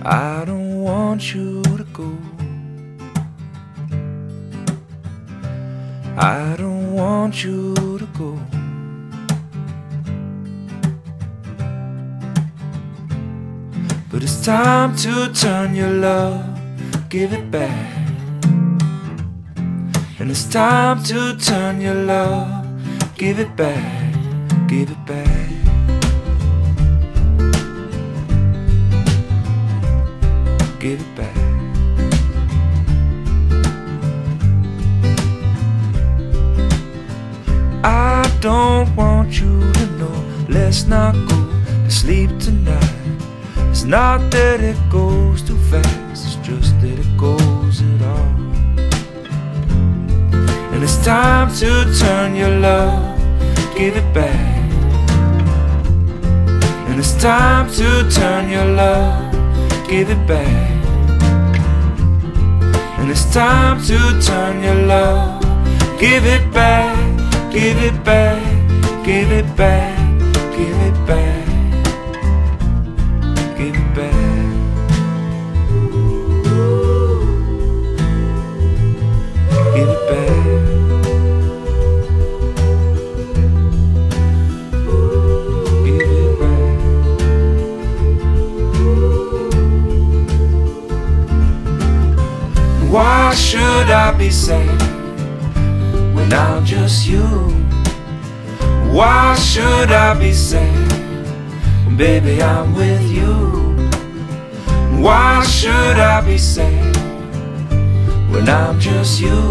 I don't want you to go. I don't want you to go. But it's time to turn your love, give it back. And it's time to turn your love, give it back, give it back. Give it back. I don't want you to know, let's not go to sleep tonight. It's not that it goes too fast, it's just that it goes at all. And it's time to turn your love, give it back. And it's time to turn your love, give it back. And it's time to turn your love, give it back, give it back, give it back, give it back, give it back. Give it back. Give it back. Why should I be sad when I'm just you? Why should I be sad? Baby, I'm with you. Why should I be sad when I'm just you?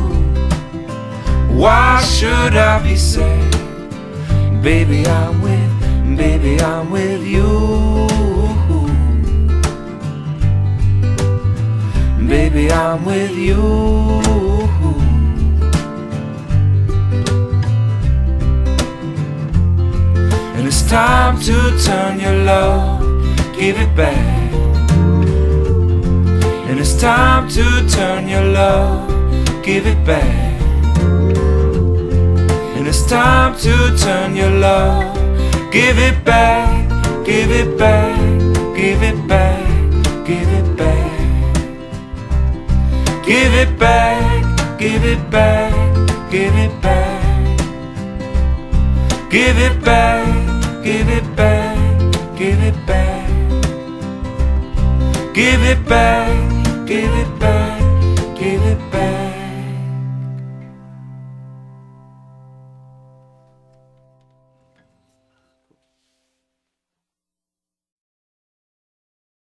Why should I be sad? Baby, I'm with you. Baby, I'm with you. And it's time to turn your love, give it back. And it's time to turn your love, give it back. And it's time to turn your love, give it back, give it back, give it back, give it back. Give it back, give it back, give it back. Give it back, give it back, give it back. Give it back, give it back.